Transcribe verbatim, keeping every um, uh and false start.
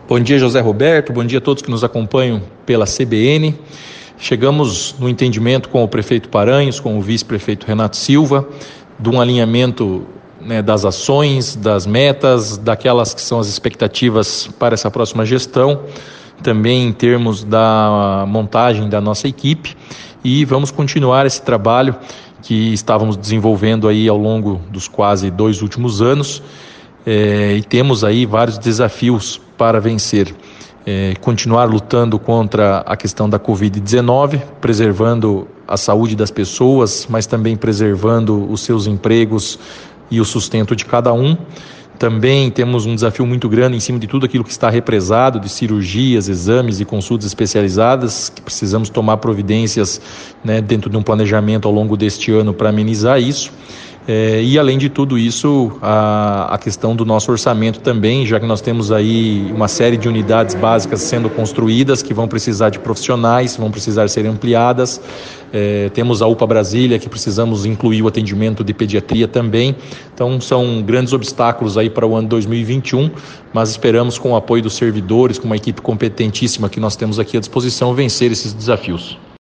Bom dia, José Roberto, bom dia a todos que nos acompanham pela C B N. Chegamos no entendimento com o prefeito Paranhos, com o vice-prefeito Renato Silva, de um alinhamento, né, das ações, das metas, daquelas que são as expectativas para essa próxima gestão, também em termos da montagem da nossa equipe, e vamos continuar esse trabalho que estávamos desenvolvendo aí ao longo dos quase dois últimos anos, é, e temos aí vários desafios para vencer. É, continuar lutando contra a questão da covid dezenove, preservando a saúde das pessoas, mas também preservando os seus empregos e o sustento de cada um. Também temos um desafio muito grande em cima de tudo aquilo que está represado, de cirurgias, exames e consultas especializadas, que precisamos tomar providências, né, dentro de um planejamento ao longo deste ano para amenizar isso. É, e além de tudo isso, a, a questão do nosso orçamento também, já que nós temos aí uma série de unidades básicas sendo construídas, que vão precisar de profissionais, vão precisar ser ampliadas. É, temos a U P A Brasília, que precisamos incluir o atendimento de pediatria também. Então são grandes obstáculos aí para o ano dois mil e vinte e um, mas esperamos, com o apoio dos servidores, com uma equipe competentíssima que nós temos aqui à disposição, vencer esses desafios.